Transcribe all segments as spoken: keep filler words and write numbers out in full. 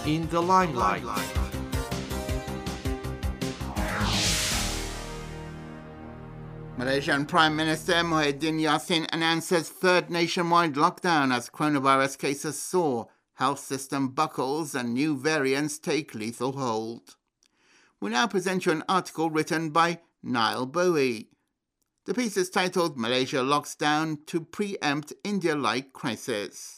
in the limelight. Malaysian Prime Minister Muhyiddin Yassin announces third nationwide lockdown as coronavirus cases soar, health system buckles and new variants take lethal hold. We now present you an article written by Niall Bowie. The piece is titled Malaysia Locks Down to Preempt India-like Crisis.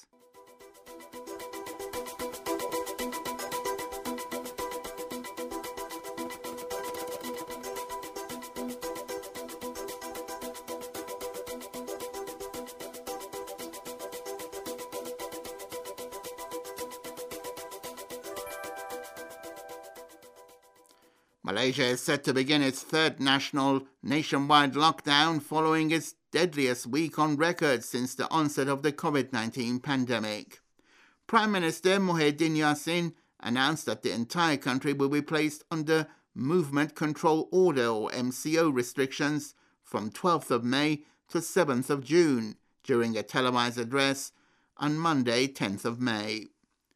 Malaysia is set to begin its third national nationwide lockdown following its deadliest week on record since the onset of the COVID nineteen pandemic. Prime Minister Muhyiddin Yassin announced that the entire country will be placed under Movement Control Order or M C O restrictions from twelfth of May to seventh of June during a televised address on Monday, tenth of May.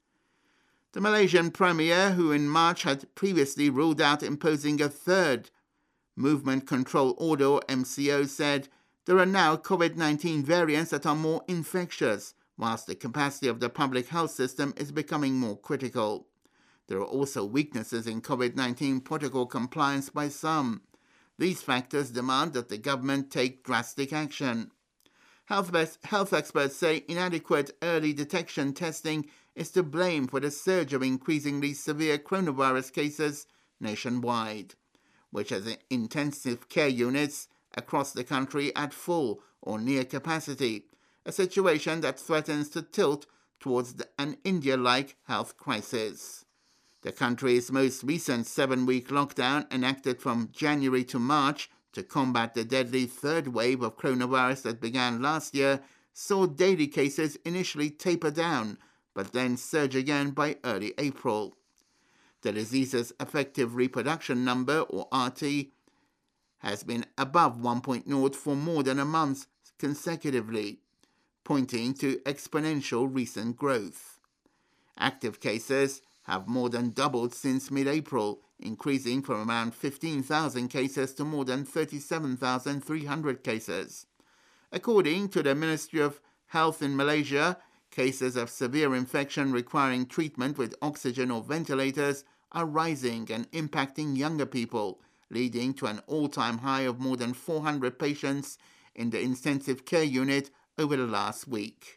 The Malaysian Premier, who in March had previously ruled out imposing a third Movement Control Order or M C O, said there are now COVID nineteen variants that are more infectious, whilst the capacity of the public health system is becoming more critical. There are also weaknesses in COVID nineteen protocol compliance by some. These factors demand that the government take drastic action. Health, health experts say inadequate early detection testing is to blame for the surge of increasingly severe coronavirus cases nationwide, which has intensive care units across the country at full or near capacity, a situation that threatens to tilt towards the, an India-like health crisis. The country's most recent seven-week lockdown, enacted from January to March to combat the deadly third wave of coronavirus that began last year, saw daily cases initially taper down, but then surge again by early April. The disease's effective reproduction number, or R T, has been above one point zero for more than a month consecutively, pointing to exponential recent growth. Active cases have more than doubled since mid-April, increasing from around fifteen thousand cases to more than thirty-seven thousand three hundred cases. According to the Ministry of Health in Malaysia, cases of severe infection requiring treatment with oxygen or ventilators are rising and impacting younger people, leading to an all-time high of more than four hundred patients in the intensive care unit over the last week.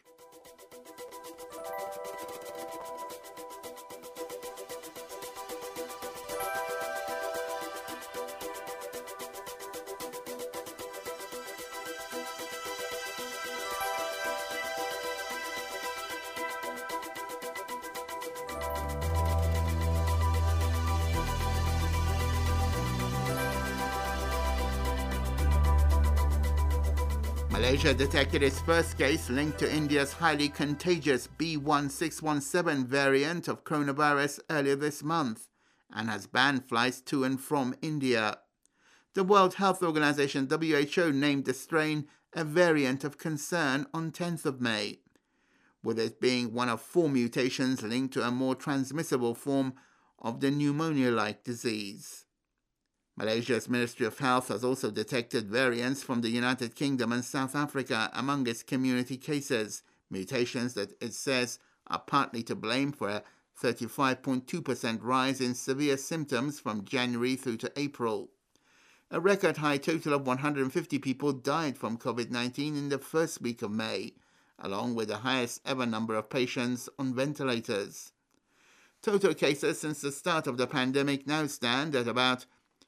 Malaysia detected its first case linked to India's highly contagious B one six one seven variant of coronavirus earlier this month and has banned flights to and from India. The World Health Organization W H O named the strain a variant of concern on tenth of May, with it being one of four mutations linked to a more transmissible form of the pneumonia-like disease. Malaysia's Ministry of Health has also detected variants from the United Kingdom and South Africa among its community cases, mutations that it says are partly to blame for a thirty-five point two percent rise in severe symptoms from January through to April. A record high total of one hundred fifty people died from COVID nineteen in the first week of May, along with the highest ever number of patients on ventilators. Total cases since the start of the pandemic now stand at about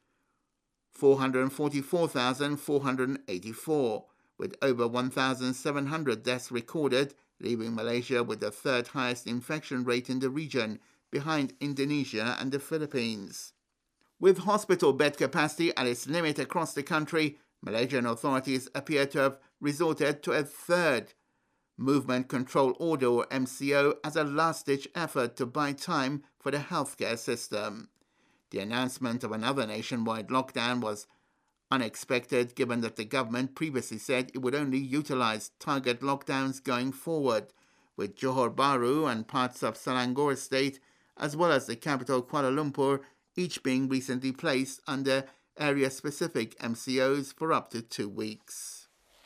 four hundred forty-four thousand four hundred eighty-four, with over one thousand seven hundred deaths recorded, leaving Malaysia with the third highest infection rate in the region, behind Indonesia and the Philippines. With hospital bed capacity at its limit across the country, Malaysian authorities appear to have resorted to a third Movement Control Order or M C O as a last-ditch effort to buy time for the healthcare system. The announcement of another nationwide lockdown was unexpected, given that the government previously said it would only utilize target lockdowns going forward, with Johor Bahru and parts of Selangor State as well as the capital Kuala Lumpur, each being recently placed under area-specific M C Os for up to two weeks.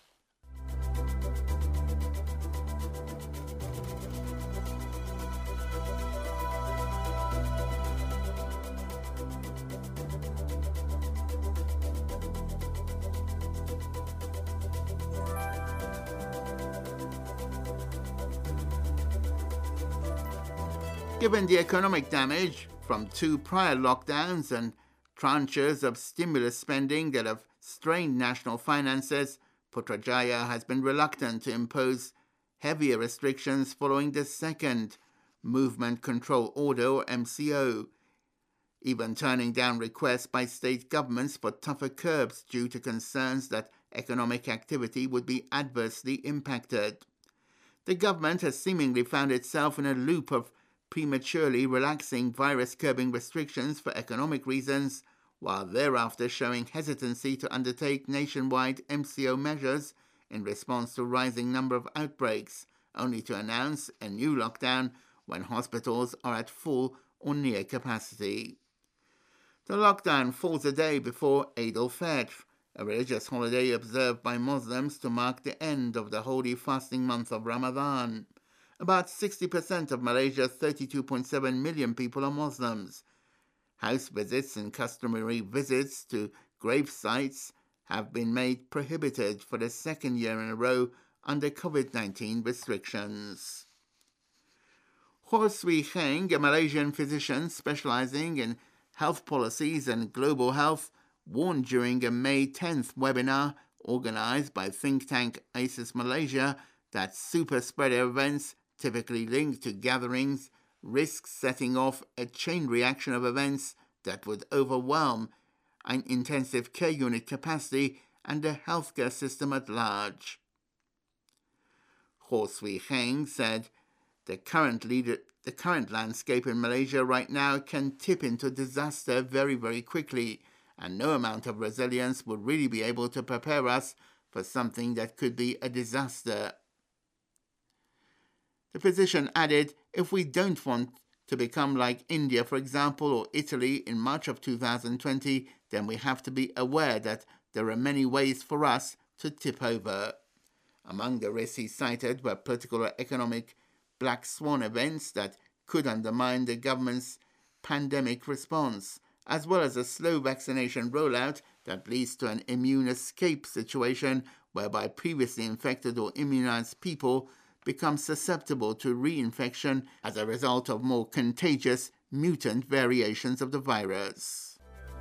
Given the economic damage from two prior lockdowns and tranches of stimulus spending that have strained national finances, Putrajaya has been reluctant to impose heavier restrictions following the second Movement Control Order, or M C O, even turning down requests by state governments for tougher curbs due to concerns that economic activity would be adversely impacted. The government has seemingly found itself in a loop of prematurely relaxing virus-curbing restrictions for economic reasons, while thereafter showing hesitancy to undertake nationwide M C O measures in response to a rising number of outbreaks, only to announce a new lockdown when hospitals are at full or near capacity. The lockdown falls a day before Eid al-Fitr, a religious holiday observed by Muslims to mark the end of the holy fasting month of Ramadan. About sixty percent of Malaysia's thirty-two point seven million people are Muslims. House visits and customary visits to grave sites have been made prohibited for the second year in a row under COVID nineteen restrictions. Ho Swee Heng, a Malaysian physician specializing in health policies and global health, warned during a May tenth webinar organized by think tank ISIS Malaysia that super spreader events typically linked to gatherings, risks setting off a chain reaction of events that would overwhelm an intensive care unit capacity and the healthcare system at large. Ho Swee Heng said, the current, leader, the current landscape in Malaysia right now can tip into disaster very, very quickly, and no amount of resilience would really be able to prepare us for something that could be a disaster. The physician added, if we don't want to become like India, for example, or Italy in March of two thousand twenty, then we have to be aware that there are many ways for us to tip over. Among the risks he cited were political or economic black swan events that could undermine the government's pandemic response, as well as a slow vaccination rollout that leads to an immune escape situation whereby previously infected or immunized people become susceptible to reinfection as a result of more contagious mutant variations of the virus.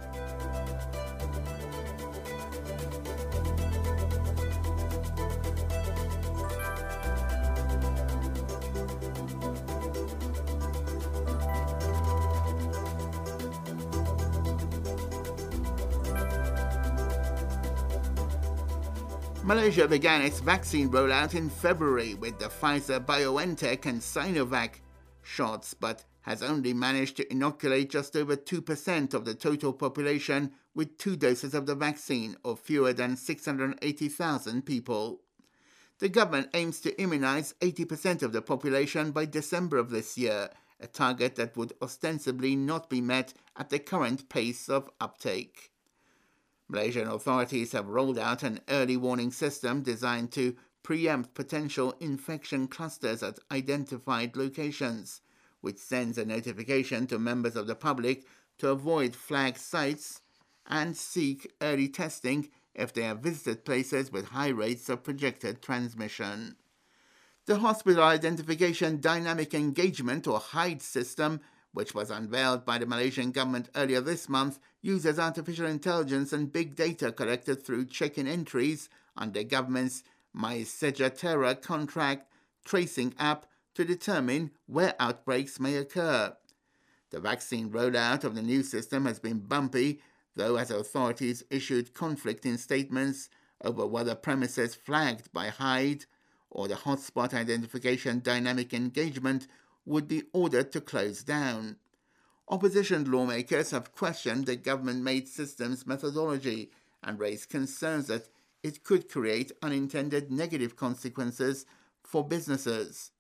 Malaysia began its vaccine rollout in February with the Pfizer-BioNTech and Sinovac shots, but has only managed to inoculate just over two percent of the total population with two doses of the vaccine, or fewer than six hundred eighty thousand people. The government aims to immunize eighty percent of the population by December of this year, a target that would ostensibly not be met at the current pace of uptake. Malaysian authorities have rolled out an early warning system designed to preempt potential infection clusters at identified locations, which sends a notification to members of the public to avoid flagged sites and seek early testing if they have visited places with high rates of projected transmission. The Hospital Identification Dynamic Engagement, or HIDE system, which was unveiled by the Malaysian government earlier this month, uses artificial intelligence and big data collected through check-in entries on the government's MySejahtera contract tracing app to determine where outbreaks may occur. The vaccine rollout of the new system has been bumpy, though, as authorities issued conflicting statements over whether premises flagged by HIDE or the Hotspot Identification Dynamic Engagement would be ordered to close down. Opposition lawmakers have questioned the government-made system's methodology and raised concerns that it could create unintended negative consequences for businesses.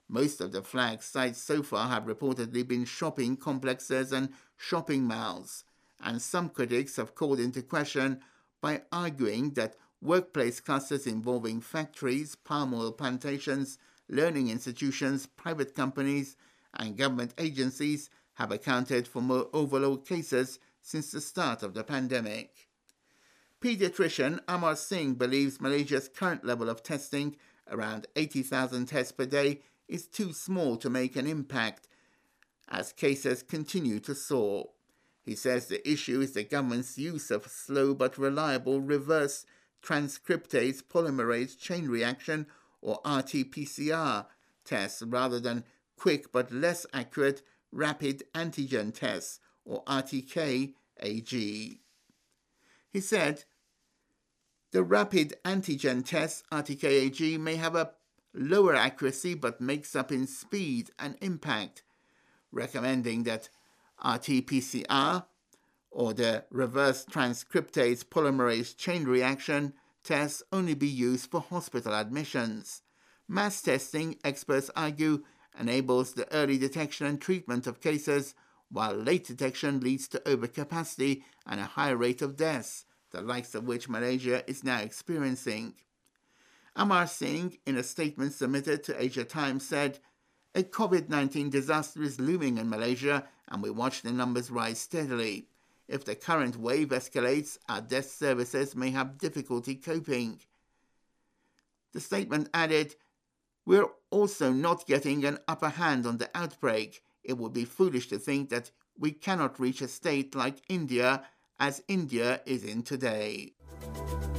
Most of the flagged sites so far have reportedly been shopping complexes and shopping malls, and some critics have called into question by arguing that workplace clusters involving factories, palm oil plantations, learning institutions, private companies, and government agencies have accounted for more overload cases since the start of the pandemic. Pediatrician Amar Singh believes Malaysia's current level of testing, around eighty thousand tests per day, is too small to make an impact as cases continue to soar. He says the issue is the government's use of slow but reliable reverse transcriptase polymerase chain reaction, or R T P C R, tests rather than quick but less accurate rapid antigen tests, or R T K A G. He said, the rapid antigen test, R T K A G, may have a lower accuracy but makes up in speed and impact, recommending that R T P C R, or the reverse transcriptase polymerase chain reaction tests, only be used for hospital admissions. Mass testing, experts argue, enables the early detection and treatment of cases, while late detection leads to overcapacity and a high rate of deaths, the likes of which Malaysia is now experiencing. Amar Singh, in a statement submitted to Asia Times, said, a COVID nineteen disaster is looming in Malaysia and we watch the numbers rise steadily. If the current wave escalates, our death services may have difficulty coping. The statement added, we're also not getting an upper hand on the outbreak. It would be foolish to think that we cannot reach a state like India, as India is in today.